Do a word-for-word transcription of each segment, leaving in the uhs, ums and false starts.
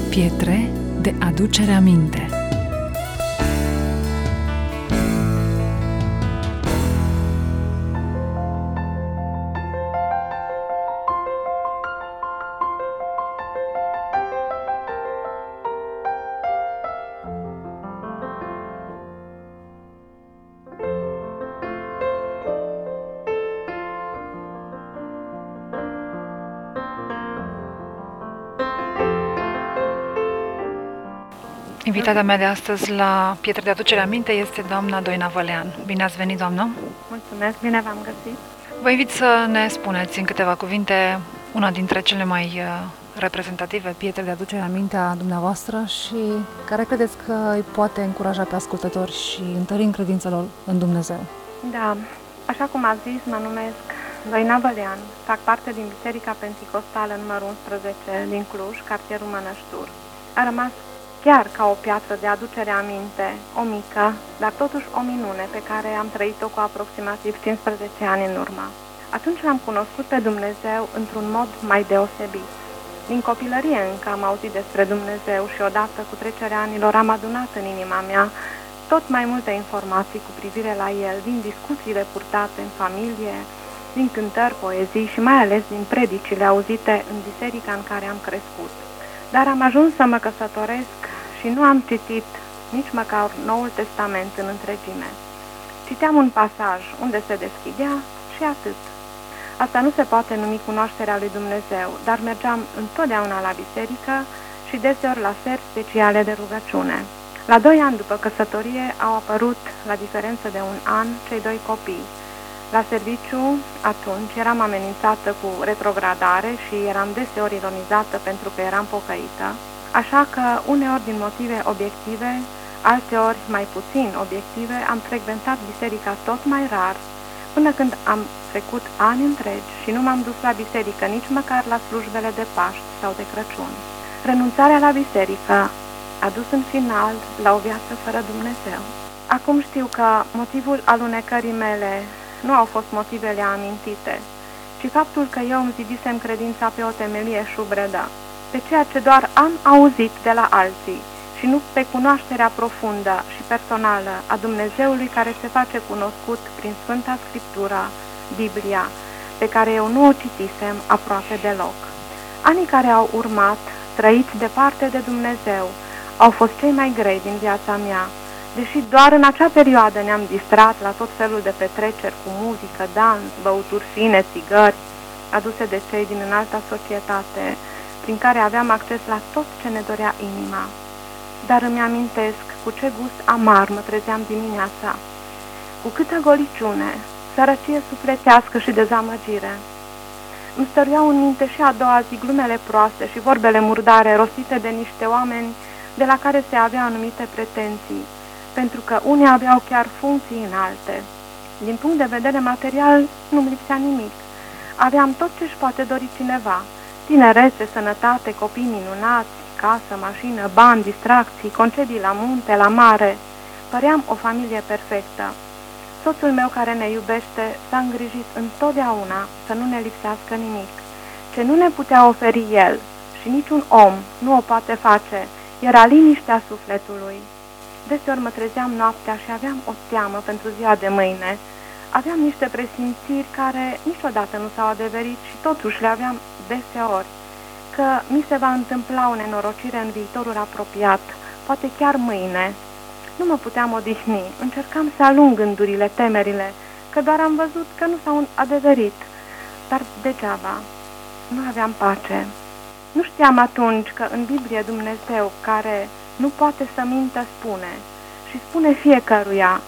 Pietre de aducere aminte. Invitata mea de astăzi la Pietre de aducere aminte este doamna Doina Vălean. Bine ați venit, doamnă! Mulțumesc, bine v-am găsit! Vă invit să ne spuneți în câteva cuvinte una dintre cele mai reprezentative pietre de aducere aminte a dumneavoastră și care credeți că îi poate încuraja pe ascultători și întări în credința lor în Dumnezeu. Da, așa cum ați zis, mă numesc Doina Vălean, fac parte din Biserica Penticostală numărul unsprezece din Cluj, cartierul Mănăștur. A rămas chiar ca o piatră de aducere aminte, o mică, dar totuși o minune pe care am trăit-o cu aproximativ cincisprezece ani în urmă. Atunci l-am cunoscut pe Dumnezeu într-un mod mai deosebit. Din copilărie încă am auzit despre Dumnezeu și odată cu trecerea anilor am adunat în inima mea tot mai multe informații cu privire la El, din discuțiile purtate în familie, din cântări, poezii și mai ales din predicile auzite în biserica în care am crescut. Dar am ajuns să mă căsătoresc și nu am citit nici măcar Noul Testament în întregime. Citeam un pasaj unde se deschidea și atât. Asta nu se poate numi cunoașterea lui Dumnezeu, dar mergeam întotdeauna la biserică și deseori la seri speciale de rugăciune. La doi ani după căsătorie au apărut, la diferență de un an, cei doi copii. La serviciu, atunci, eram amenințată cu retrogradare și eram deseori ironizată pentru că eram pocăită, așa că uneori din motive obiective, alteori mai puțin obiective, am frecventat biserica tot mai rar, până când am trecut ani întregi și nu m-am dus la biserică nici măcar la slujbele de Paști sau de Crăciun. Renunțarea la biserică a dus în final la o viață fără Dumnezeu. Acum știu că motivul alunecării mele nu au fost motivele amintite, ci faptul că eu îmi zidisem credința pe o temelie șubredă, pe ceea ce doar am auzit de la alții și nu pe cunoașterea profundă și personală a Dumnezeului care se face cunoscut prin Sfânta Scriptura, Biblia, pe care eu nu o citisem aproape deloc. Anii care au urmat, trăiți departe de Dumnezeu, au fost cei mai grei din viața mea, deși doar în acea perioadă ne-am distrat la tot felul de petreceri cu muzică, dans, băuturi fine, țigări, aduse de cei din înalta societate, prin care aveam acces la tot ce ne dorea inima. Dar îmi amintesc cu ce gust amar mă trezeam dimineața, cu câtă goliciune, sărăcie sufletească și dezamăgire. Îmi stăruiau în minte și a doua zi glumele proaste și vorbele murdare rostite de niște oameni de la care se avea anumite pretenții, pentru că unii aveau chiar funcții înalte. Din punct de vedere material, nu-mi lipsea nimic. Aveam tot ce-și poate dori cineva: tinerețe, sănătate, copii minunați, casă, mașină, bani, distracții, concedii la munte, la mare. Păream o familie perfectă. Soțul meu care ne iubește s-a îngrijit întotdeauna să nu ne lipsească nimic. Ce nu ne putea oferi el și niciun om nu o poate face era liniștea sufletului. Deseori mă trezeam noaptea și aveam o teamă pentru ziua de mâine. Aveam niște presimțiri care niciodată nu s-au adeverit și totuși le aveam deseori, că mi se va întâmpla o nenorocire în viitorul apropiat, poate chiar mâine. Nu mă puteam odihni, încercam să alung gândurile, temerile, că doar am văzut că nu s-au adeverit, dar degeaba, nu aveam pace. Nu știam atunci că în Biblie Dumnezeu, care nu poate să mintă, spune și spune fiecăruia: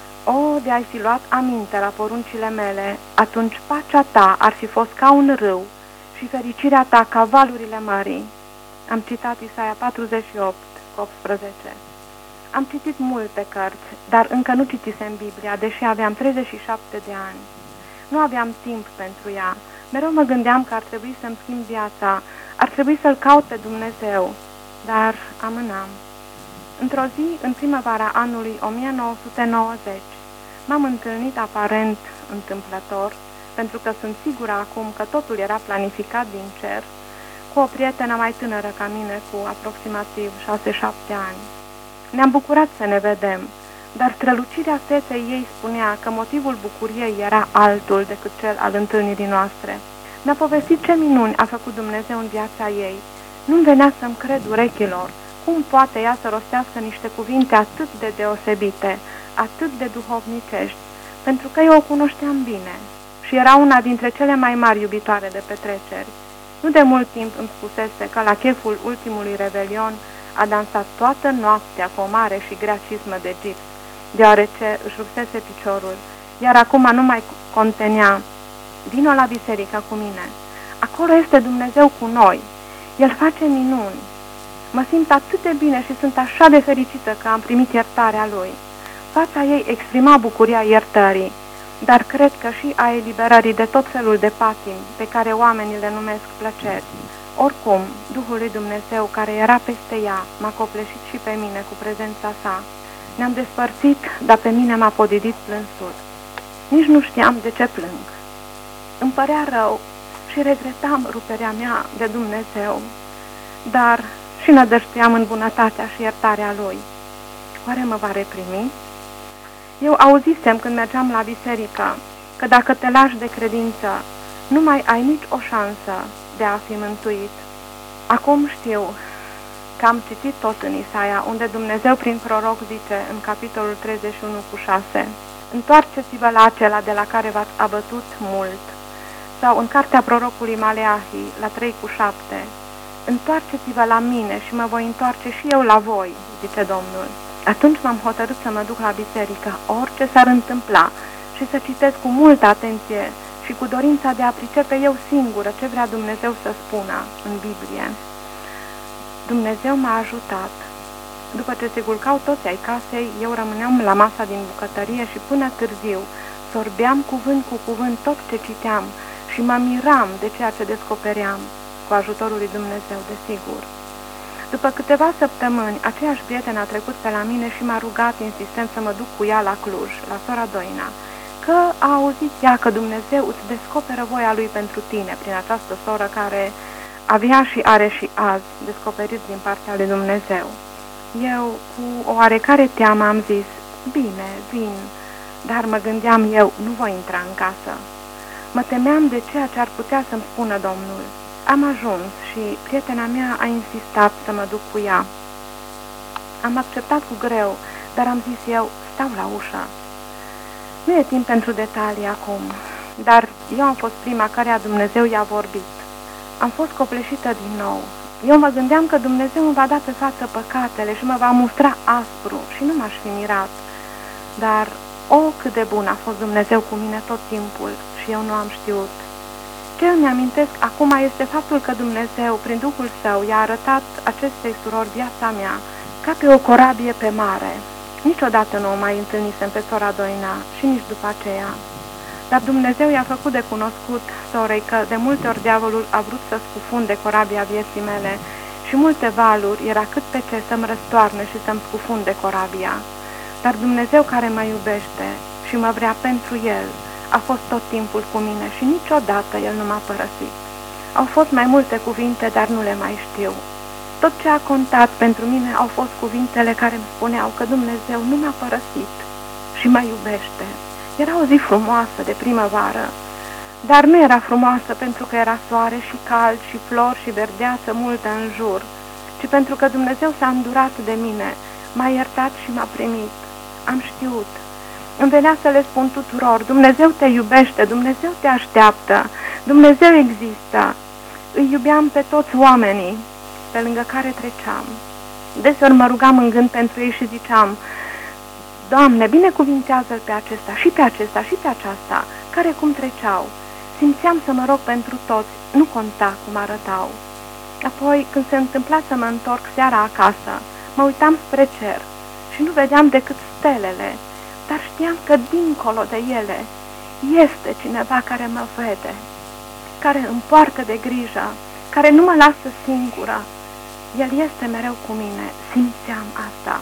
o, de ai fi luat aminte la poruncile mele, atunci pacea ta ar fi fost ca un râu și fericirea ta ca valurile mării. Am citat Isaia patruzeci și opt, optsprezece. Am citit multe cărți, dar încă nu citisem Biblia, deși aveam treizeci și șapte de ani. Nu aveam timp pentru ea. Mereu mă gândeam că ar trebui să-mi schimb viața, ar trebui să-L caut pe Dumnezeu, dar amânam. Într-o zi, în primăvara anului o mie nouă sute nouăzeci, m-am întâlnit aparent întâmplător, pentru că sunt sigură acum că totul era planificat din cer, cu o prietenă mai tânără ca mine, cu aproximativ șase șapte ani. Ne-am bucurat să ne vedem, dar strălucirea feței ei spunea că motivul bucuriei era altul decât cel al întâlnirii noastre. Mi-a povestit ce minuni a făcut Dumnezeu în viața ei. Nu-mi venea să-mi cred urechilor. Cum poate ea să rostească niște cuvinte atât de deosebite, atât de duhovnicești, pentru că eu o cunoșteam bine și era una dintre cele mai mari iubitoare de petreceri. Nu de mult timp îmi spusese că la cheful ultimului revelion a dansat toată noaptea cu o mare și grea cismă de gips, deoarece își rupsese piciorul, iar acum nu mai contenea. Vino la biserică cu mine. Acolo este Dumnezeu cu noi. El face minuni. Mă simt atât de bine și sunt așa de fericită că am primit iertarea Lui. Fața ei exprima bucuria iertării, dar cred că și a eliberării de tot felul de patimi pe care oamenii le numesc plăceri. Oricum, Duhul lui Dumnezeu care era peste ea m-a copleșit și pe mine cu prezența sa. Ne-am despărțit, dar pe mine m-a podidit plânsul. Nici nu știam de ce plâng. Îmi părea rău și regretam ruperea mea de Dumnezeu, dar și nădăjduiam în bunătatea și iertarea Lui. Oare mă va reprimi? Eu auzisem când mergeam la biserică că dacă te lași de credință, nu mai ai nici o șansă de a fi mântuit. Acum știu că am citit tot în Isaia, unde Dumnezeu prin proroc zice în capitolul treizeci și unu cu șase: întoarceți-vă la acela de la care v-ați abătut mult. Sau în cartea prorocului Maleahi, la trei cu șapte, întoarceți-vă la mine și mă voi întoarce și eu la voi, zice Domnul. Atunci m-am hotărât să mă duc la biserică, orice s-ar întâmpla, și să citesc cu multă atenție și cu dorința de a pricepe eu singură ce vrea Dumnezeu să spună în Biblie. Dumnezeu m-a ajutat. După ce se culcau toți ai casei, eu rămâneam la masa din bucătărie și până târziu sorbeam cuvânt cu cuvânt tot ce citeam și mă miram de ceea ce descopeream, cu ajutorul lui Dumnezeu, desigur. După câteva săptămâni, aceeași prietenă a trecut pe la mine și m-a rugat insistent să mă duc cu ea la Cluj, la sora Doina, că a auzit ea că Dumnezeu îți descoperă voia Lui pentru tine prin această soră care avea și are și azi descoperit din partea lui Dumnezeu. Eu, cu o oarecare teamă, am zis: bine, vin, dar mă gândeam eu, nu voi intra în casă. Mă temeam de ceea ce ar putea să-mi spună Domnul. Am ajuns și prietena mea a insistat să mă duc cu ea. Am acceptat cu greu, dar am zis eu: stau la ușă. Nu e timp pentru detalii acum, dar eu am fost prima căreia Dumnezeu i-a vorbit. Am fost copleșită din nou. Eu mă gândeam că Dumnezeu îmi va da pe față păcatele și mă va mustra aspru și nu m-aș fi mirat. Dar, o, cât de bun a fost Dumnezeu cu mine tot timpul și eu nu am știut. Ce îmi amintesc acum este faptul că Dumnezeu, prin Duhul Său, i-a arătat acestei surori viața mea ca pe o corabie pe mare. Niciodată nu o mai întâlnisem pe sora Doina și nici după aceea. Dar Dumnezeu i-a făcut de cunoscut sorei că de multe ori diavolul a vrut să scufunde corabia vieții mele și multe valuri era cât pe ce să-mi răstoarne și să-mi scufunde corabia. Dar Dumnezeu care mă iubește și mă vrea pentru El a fost tot timpul cu mine și niciodată El nu m-a părăsit. Au fost mai multe cuvinte, dar nu le mai știu. Tot ce a contat pentru mine au fost cuvintele care îmi spuneau că Dumnezeu nu m-a părăsit și mă iubește. Era o zi frumoasă de primăvară, dar nu era frumoasă pentru că era soare și cald și flori și verdeață multă în jur, ci pentru că Dumnezeu s-a îndurat de mine, m-a iertat și m-a primit. Am știut. Îmi venea să le spun tuturor: Dumnezeu te iubește, Dumnezeu te așteaptă, Dumnezeu există. Îi iubeam pe toți oamenii pe lângă care treceam. Deseori mă rugam în gând pentru ei și ziceam: Doamne, binecuvintează-l pe acesta și pe acesta și pe aceasta, care cum treceau. Simțeam să mă rog pentru toți, nu conta cum arătau. Apoi, când se întâmpla să mă întorc seara acasă, mă uitam spre cer și nu vedeam decât stelele, dar știam că dincolo de ele este cineva care mă vede, care îmi poartă de grijă, care nu mă lasă singură. El este mereu cu mine, simțeam asta.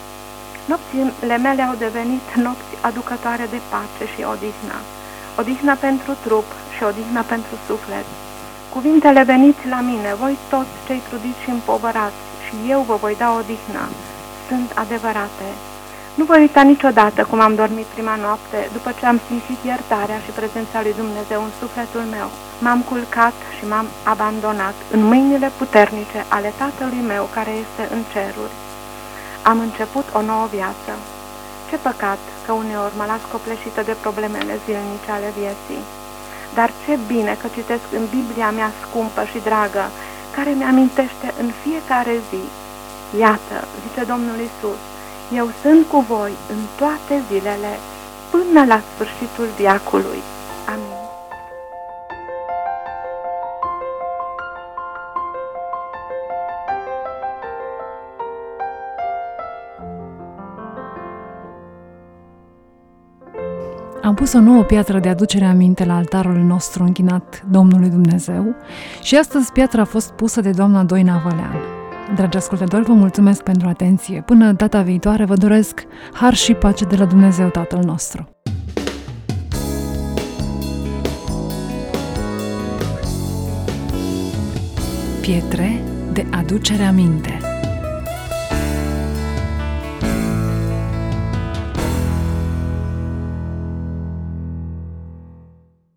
Nopțile mele au devenit nopți aducătoare de pace și odihnă. Odihnă pentru trup și odihnă pentru suflet. Cuvintele veniți la mine, voi toți cei trudiți și împovărați, și eu vă voi da odihnă, sunt adevărate. Nu voi uita niciodată cum am dormit prima noapte, după ce am simțit iertarea și prezența lui Dumnezeu în sufletul meu. M-am culcat și m-am abandonat în mâinile puternice ale Tatălui meu care este în ceruri. Am început o nouă viață. Ce păcat că uneori mă las copleșită de problemele zilnice ale vieții. Dar ce bine că citesc în Biblia mea scumpă și dragă, care mi-amintește în fiecare zi. Iată, zice Domnul Iisus, eu sunt cu voi în toate zilele, până la sfârșitul veacului. Amin. Am pus o nouă piatră de aducere aminte la altarul nostru închinat Domnului Dumnezeu și astăzi piatra a fost pusă de doamna Doina Vălean. Dragi ascultători, vă mulțumesc pentru atenție. Până data viitoare vă doresc har și pace de la Dumnezeu Tatăl nostru. Pietre de aducere aminte.